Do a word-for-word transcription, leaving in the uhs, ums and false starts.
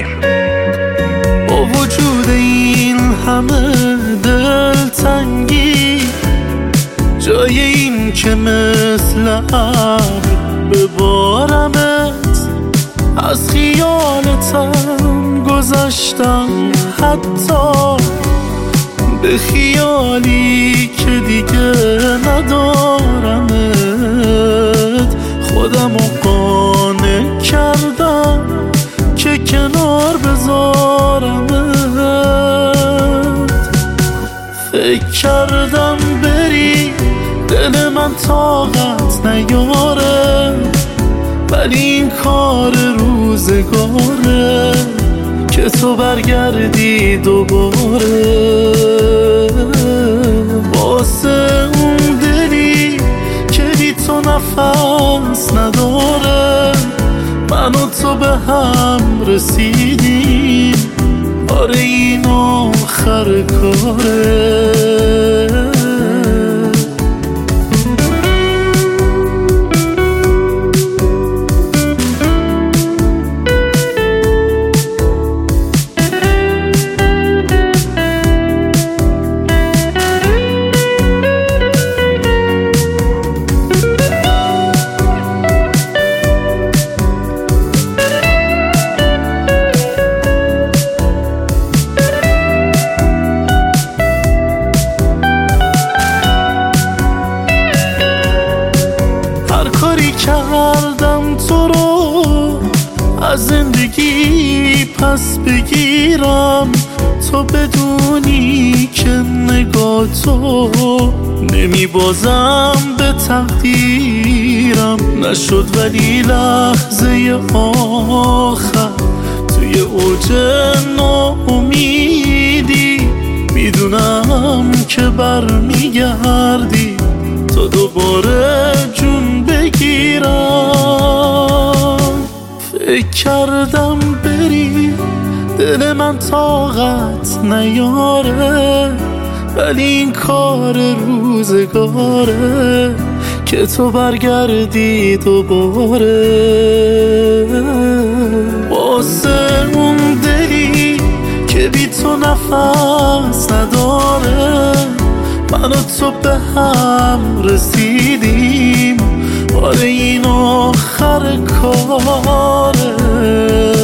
با وجود این همه دلتنگی، جای این که مثل ابر ببارمت، از خیالتم گذشتم حتی به خیالی که دیگه ندارمت. خودمو قانع کردم که کنار بذارمت. فکر کردم بری دل من طاقت نیاره، ولی این کار روزگاره که تو برگردی دوباره. واسه اون دلی که بی تو نفس نداره، من و تو به هم رسیدیم، آره این آخر کاره. کردم تو رو از زندگی پس بگیرم، تو بدونی که نگاه تو نمی بازم به تقدیرم. نشد ولی لحظه آخر توی اوج ناامیدی، میدونم که برمیگردی تا دوباره جون بگیرم. فکر کردم بری دل من طاقت نیاره، ولی این کار روزگاره که تو برگردی دوباره. واسه اون دلی که بی تو نفس نداره، من و تو به هم رسیدیم، آره این آخر کاره.